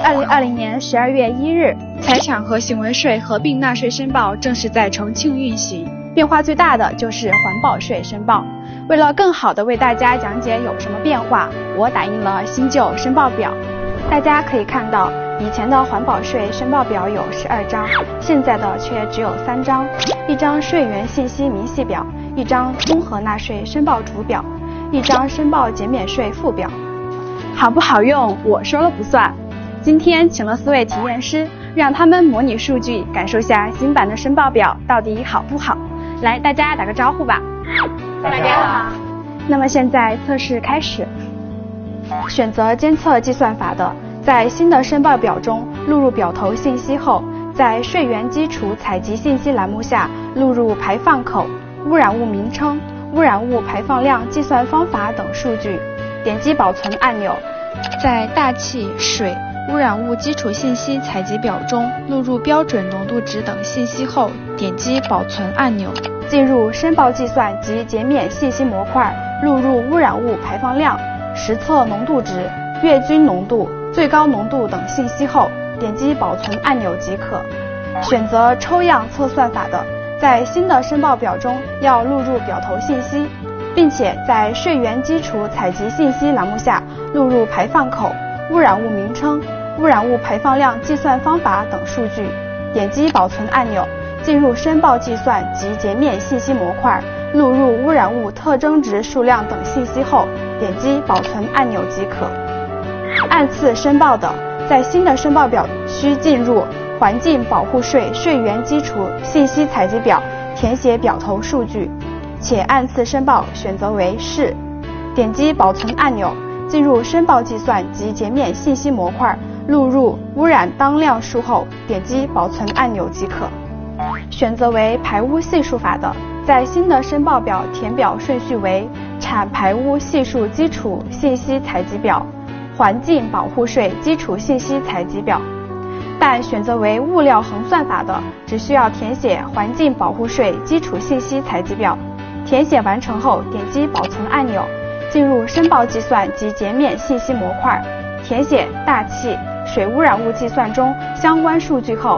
2020年12月1日，财产和行为税合并纳税申报正式在重庆运行。变化最大的就是环保税申报。为了更好地为大家讲解有什么变化，我打印了新旧申报表。大家可以看到，以前的环保税申报表有12张，现在的却只有3张，一张税源信息明细表，一张综合纳税申报主表，一张申报减免税附表。好不好用，我说了不算。今天请了4位体验师，让他们模拟数据，感受下新版的申报表到底好不好。来，大家打个招呼吧。 大家好。 那么现在测试开始。选择监测计算法的，在新的申报表中录入表头信息后，在税源基础采集信息栏目下录入排放口、污染物名称、污染物排放量计算方法等数据，点击保存按钮。在大气、水、污染物基础信息采集表中录入标准浓度值等信息后，点击保存按钮。进入申报计算及减免信息模块，录入污染物排放量、实测浓度值、月均浓度、最高浓度等信息后，点击保存按钮即可。选择抽样测算法的，在新的申报表中要录入表头信息，并且在税源基础采集信息栏目下录入排放口、污染物名称、污染物排放量计算方法等数据，点击保存按钮。进入申报计算及减免信息模块，录入污染物特征值数量等信息后，点击保存按钮即可。按次申报的，在新的申报表需进入环境保护税税源基础信息采集表，填写表头数据，且按次申报选择为是，点击保存按钮。进入申报计算及减免信息模块，录入污染当量数后，点击保存按钮即可。选择为排污系数法的，在新的申报表填表顺序为产排污系数基础信息采集表、环境保护税基础信息采集表。但选择为物料衡算法的，只需要填写环境保护税基础信息采集表。填写完成后，点击保存按钮，进入申报计算及减免信息模块，填写大气、水污染物计算中相关数据后，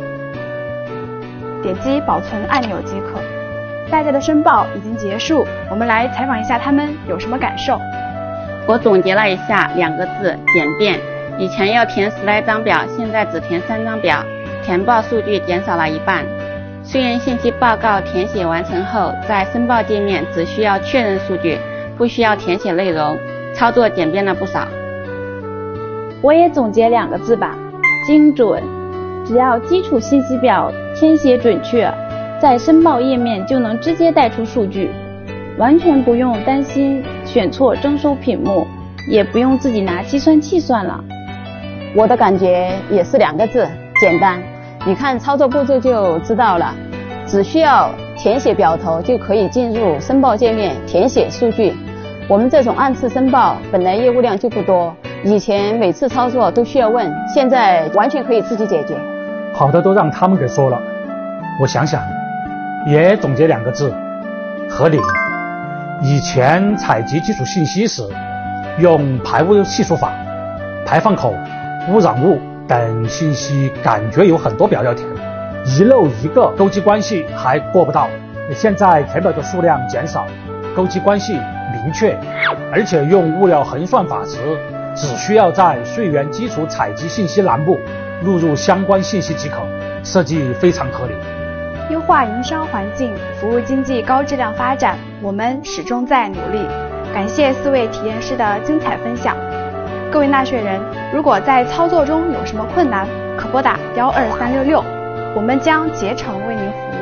点击保存按钮即可。大家的申报已经结束，我们来采访一下他们有什么感受。 我总结了一下2个字：简便。以前要填10来张表，现在只填3张表，填报数据减少了一半。税源信息报告填写完成后，在申报界面只需要确认数据，不需要填写内容，操作简便了不少。 我也总结2个字吧：精准。只要基础信息表填写准确，在申报页面就能直接带出数据，完全不用担心选错征收品目，也不用自己拿计算器算了。 我的感觉也是2个字：简单。你看操作步骤就知道了，只需要填写表头就可以进入申报界面填写数据。我们这种按次申报本来业务量就不多，以前每次操作都需要问，现在完全可以自己解决。 好的都让他们给说了，我想想也总结2个字：合理。以前采集基础信息时用排污系数法、排放口、污染物等信息感觉有很多表要填，遗漏一个勾稽关系还过不到。现在填表的数量减少，勾稽关系明确，而且用物料衡算法时只需要在税源基础采集信息栏目录入相关信息即可，设计非常合理。 优化营商环境，服务经济高质量发展，我们始终在努力。感谢4位体验师的精彩分享。各位纳税人，如果在操作中有什么困难，可拨打12366，我们将竭诚为您服务。